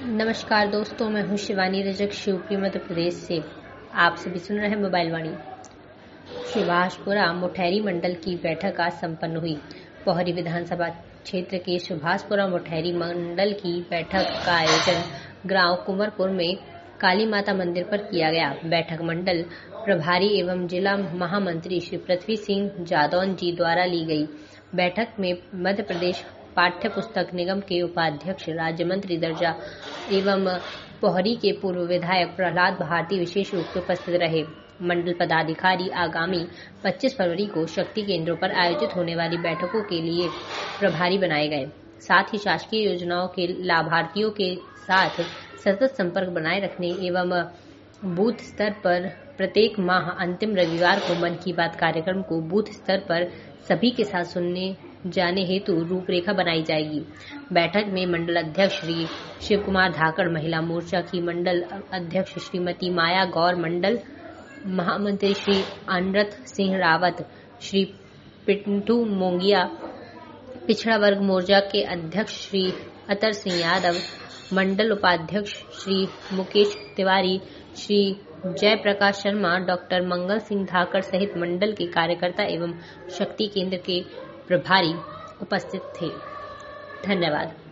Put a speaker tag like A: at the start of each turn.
A: नमस्कार दोस्तों, मैं हूं शिवानी रजक, शिवपुरी मध्य प्रदेश से। आप सभी सुन रहे हैं मोबाइल वाणी। सुभाषपुरा मुठैरी मंडल की बैठक आज संपन्न हुई। पोहरी विधानसभा क्षेत्र के सुभाषपुरा मुठैरी मंडल की बैठक का आयोजन गांव कुंवरपुर में काली माता मंदिर पर किया गया। बैठक मंडल प्रभारी एवं जिला महामंत्री श्री पृथ्वी सिंह जादौन जी द्वारा ली गई। बैठक में मध्य प्रदेश पाठ्य पुस्तक निगम के उपाध्यक्ष, राज्य मंत्री दर्जा एवं पोहरी के पूर्व विधायक प्रहलाद भारती विशेष रूप से उपस्थित रहे। मंडल पदाधिकारी आगामी 25 फरवरी को शक्ति केंद्रों पर आयोजित होने वाली बैठकों के लिए प्रभारी बनाए गए। साथ ही शासकीय योजनाओं के लाभार्थियों के साथ सतत संपर्क बनाए रखने एवं बूथ स्तर पर प्रत्येक माह अंतिम रविवार को मन की बात कार्यक्रम को बूथ स्तर पर सभी के साथ सुनने जाने हेतु रूपरेखा बनाई जाएगी। बैठक में मंडल अध्यक्ष श्री शिव कुमार धाकड़, महिला मोर्चा की मंडल अध्यक्ष श्रीमती माया गौर, मंडल महामंत्री श्री अनरत सिंह रावत, श्री पिंटू मोंगिया, पिछड़ा वर्ग मोर्चा के अध्यक्ष श्री अतर सिंह यादव, मंडल उपाध्यक्ष श्री मुकेश तिवारी, श्री जयप्रकाश शर्मा, डॉक्टर मंगल सिंह धाकड़ सहित मंडल के कार्यकर्ता एवं शक्ति केंद्र के प्रभारी उपस्थित थे। धन्यवाद।